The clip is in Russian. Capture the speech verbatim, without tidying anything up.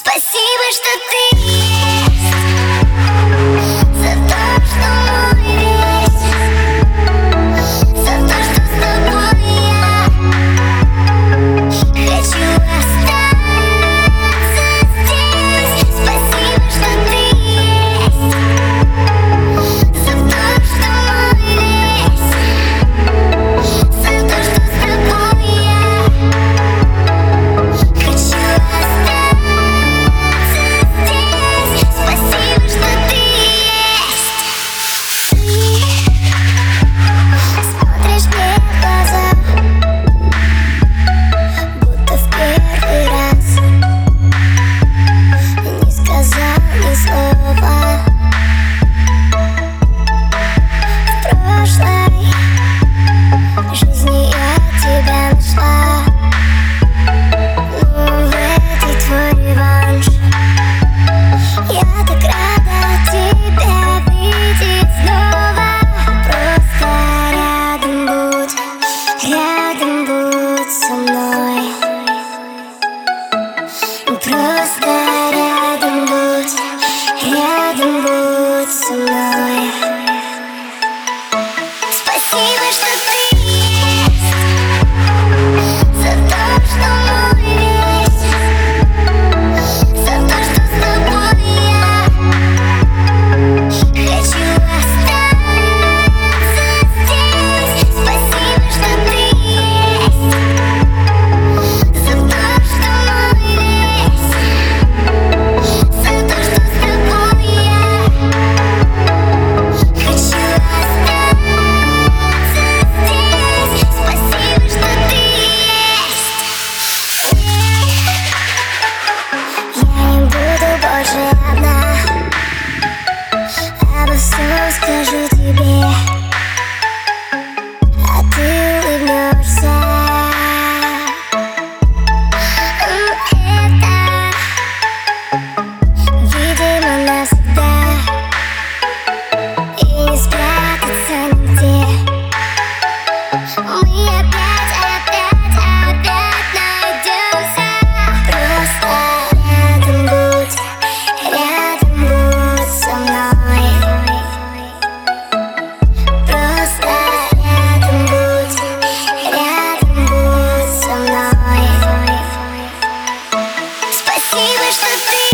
Спасибо, что ты есть, за то, что мой весь, за то, что с тобой я хочу остаться здесь. Спасибо, что ты есть, за то, что мой весь, за то, что с тобой я хочу остаться. Спасибо, что ты есть. Ты смотришь мне в глаза, будто в первый раз, не сказал ни слова. В прошлой жизни я тебя нашла, но в этой твой реванш. Я так рада тебя видеть снова. Просто рядом будь, рядом будь со мной. Просто рядом будь, рядом будь со мной. Спасибо, что ты есть, за то, что мой весь, за то, что с тобой я хочу остаться здесь. Спасибо, что ты есть, за то, что мой весь, за то, что с тобой я хочу остаться здесь. Спасибо, что ты есть. Я не буду больше одна, обо всем скажу тебе, а ты улыбнешься. Это, видимо, навсегда, и не спрятаться нигде. Мы опять, опять, опять найдемся. Просто рядом будь, рядом будь со мной. Просто рядом будь, рядом будь со мной. Спасибо, что ты